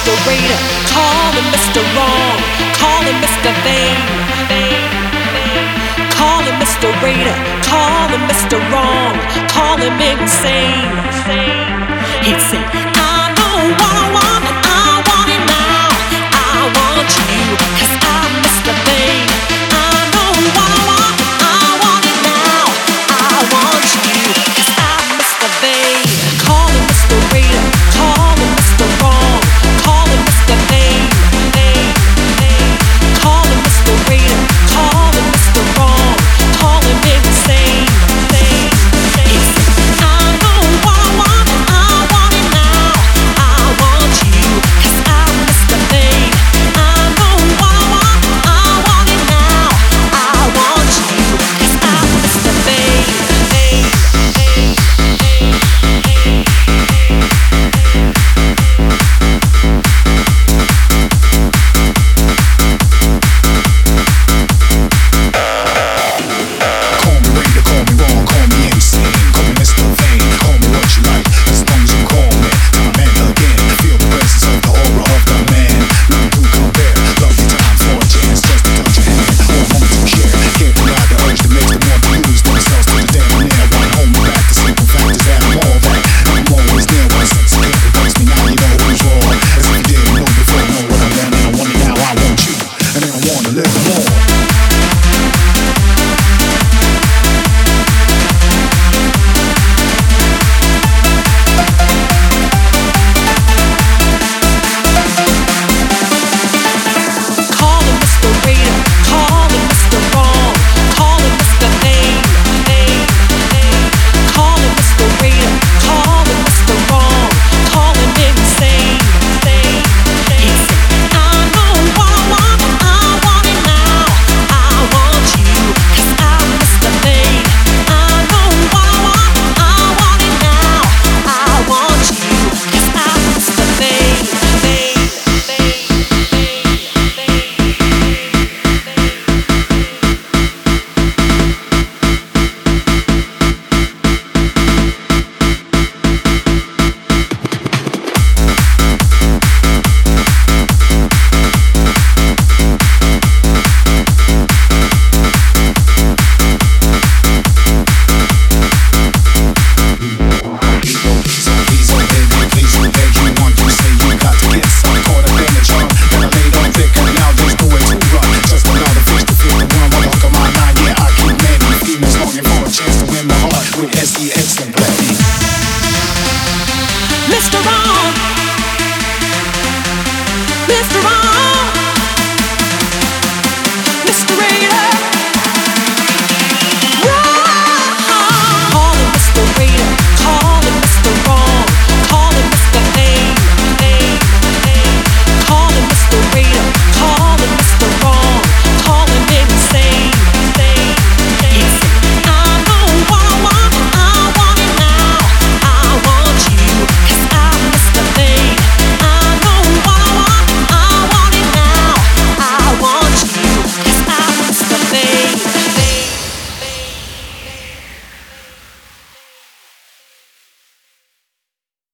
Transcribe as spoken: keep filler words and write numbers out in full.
mister Raider, call him mister Wrong, call him mister Vain. Call him mister Raider, call him mister Wrong, call him insane. He'd say, I know what I want and I want it now. I want you, cause I'm mister Vain. I know what I want and I want it now. I want you, cause I'm mister Vain. Call him mister Raider, call him mister Wrong, call him mister Vain. Call him mister Raider, call him mister Wrong, call him insane. He said, I know what I want and I want it now. I want you, cause I'm mister Vain. I know what I want and I want it now. I want you, cause I'm mister Vain. Call me Raider, call me wrong, call me insane, call me mister Vain, call me what you like, as long as you call me. Time and again, feel the presence of the aura of the man. None to compare, lovely time for a chance, just to touch your hand, one moment to share. Can't deny the urge that makes them want to lose themselves to the damn near. One home back, the simple fact is that I'm all that. I'm always near, one sex can't replace me. Now you know who's wrong, as if you didn't know before. Know what I want and I want it now. I want you, and then I want to live more. Call him mister Raider, call him mister Wrong, call him mister Vain. Call him mister Raider, call him mister Wrong, call him insane. He said, I know what I want and I want it now. I want you, cause I'm mister Vain. I know what I want and I want it now. I want you, cause I'm mister Vain. mister Wrong, mister Wrong.